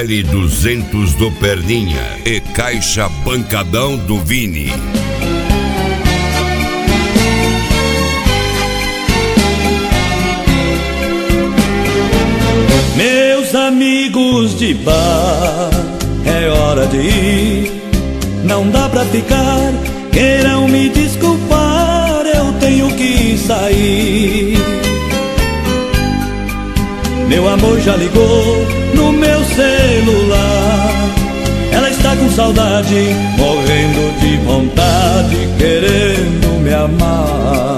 L200 do Perninha e Caixa Pancadão do Vini. Meus amigos de bar, é hora de ir, não dá pra ficar, queiram me desculpar, eu tenho que sair. Meu amor já ligou no meu celular, ela está com saudade, morrendo de vontade, querendo me amar.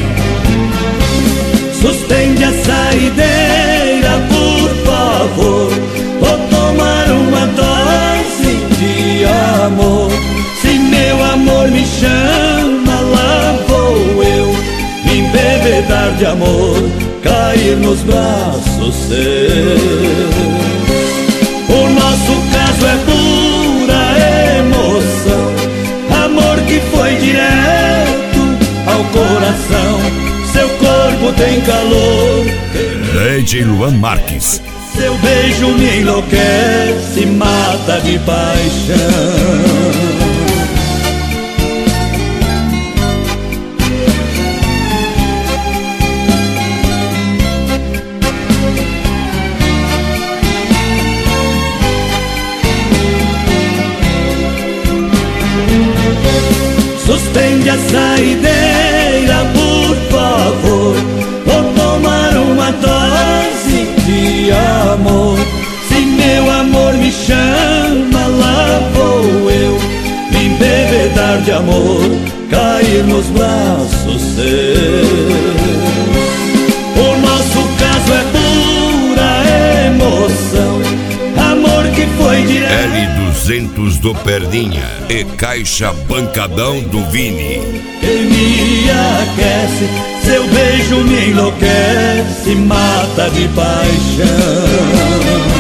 Suspende a saideira, por favor, vou tomar uma dose de amor. Se meu amor me chama, lá vou eu me embebedar de amor, cair nos braços seus. O nosso caso é pura emoção, amor que foi direto ao coração. Seu corpo tem calor, Lady Luan Marques. seu beijo me enlouquece, mata de paixão. Suspende a saideira, por favor, vou tomar uma dose de amor. Se meu amor me chama, lá vou eu me embebedar de amor, cair nos braços seus. O nosso caso é pura emoção, amor que foi direto. L200 do Perninha e Caixa Pancadão do Vini. Quem me aquece, seu beijo me enlouquece, mata de paixão.